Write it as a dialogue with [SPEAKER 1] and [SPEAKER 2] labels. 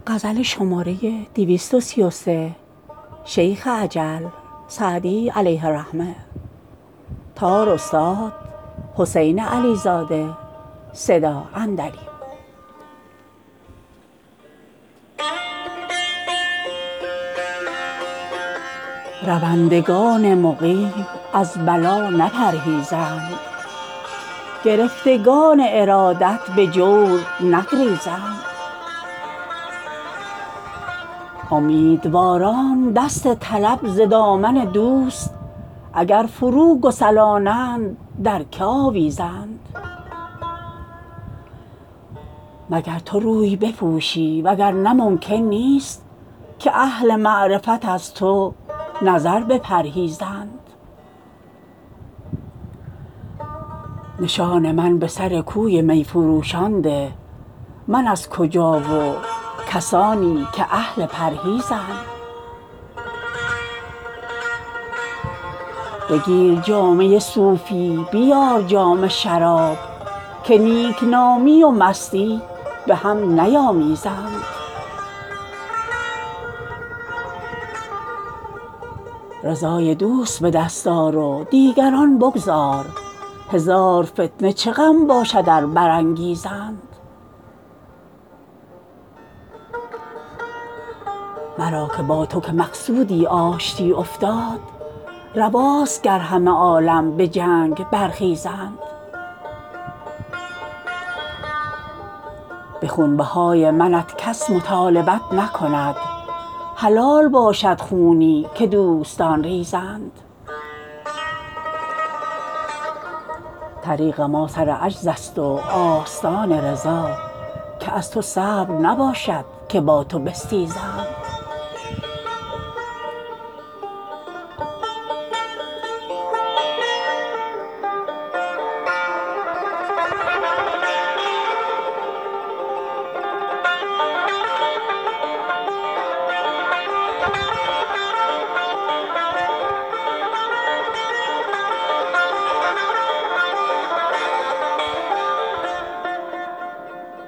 [SPEAKER 1] غزل شماره 233 شیخ عجل سعدی علیه الرحمه تار استاد حسین علیزاده صدا اندری. روندگان مقیم از بلا نپرهیزند، گرفتگان ارادت به جور نگریزند. امیدواران دست طلب ز دامن دوست، اگر فرو گسلانند در که آویزند. مگر تو روی بپوشی وگرنه ممکن نیست که اهل معرفت از تو نظر بپرهیزند. نشان من به سر کوی می فروشان ده، من از کجا و کسانی که اهل پرهیزند. بگیر جامه صوفی بیار جام شراب، که نیکنامی و مستی به هم نیامیزند. رضای دوست به دست آر و دیگران بگذار، هزار فتنه چه غم باشد ار برانگیزند. مرا که با تو که مقصودی آشتی افتاد، رواست گر همه عالم به جنگ برخیزند. به خونبهای منت کس مطالبت نکند، حلال باشد خونی که دوستان ریزند. طریق ما سر عجز است و آستان رضا، که از تو صبر نباشد که با تو بستیزند.